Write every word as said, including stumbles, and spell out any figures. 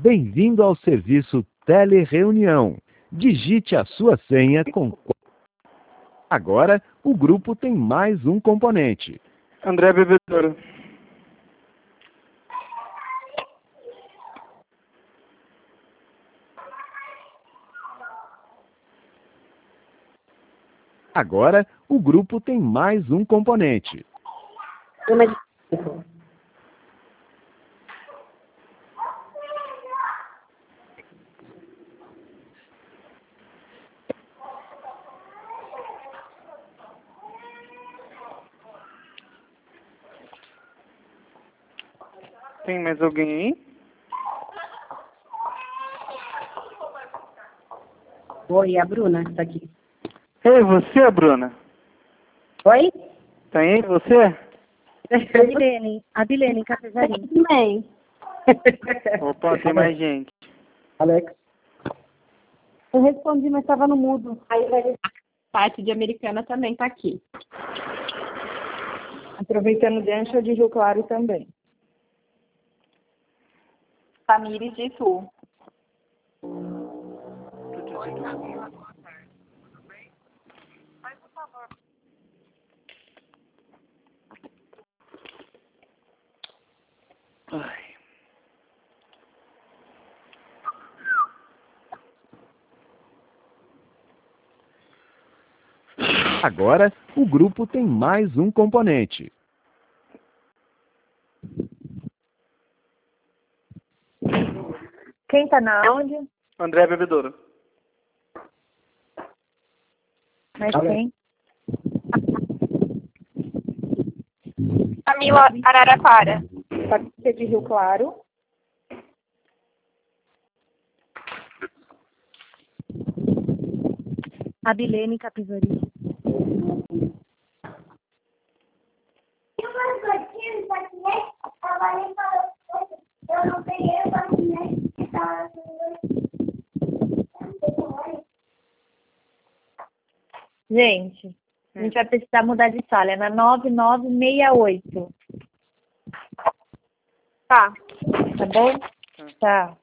Bem-vindo ao serviço Telereunião. Digite a sua senha com... Agora, o grupo tem mais um componente. André Bebedouro. Agora, o grupo tem mais um componente. Tem mais alguém aí? Oi, a Bruna está aqui. Ei, você, Bruna? Oi? Tá aí, você? A Dilene, a Dilene Capezarini. Também. Opa, tem mais gente. Alex. Eu respondi, mas estava no mudo. Aí vai... Parte de Americana também está aqui. Aproveitando o gancho de Rio Claro também. Tamires de Sul. Ai. Agora, o grupo tem mais um componente. Quem está na onde? André Bebedouro. Mas quem? Camila Araraquara. Patrícia de Rio Claro. Abilene Capivari. Gente, a gente vai precisar mudar de sala. É na nove nove seis oito. Tá. Tá bom? Tá.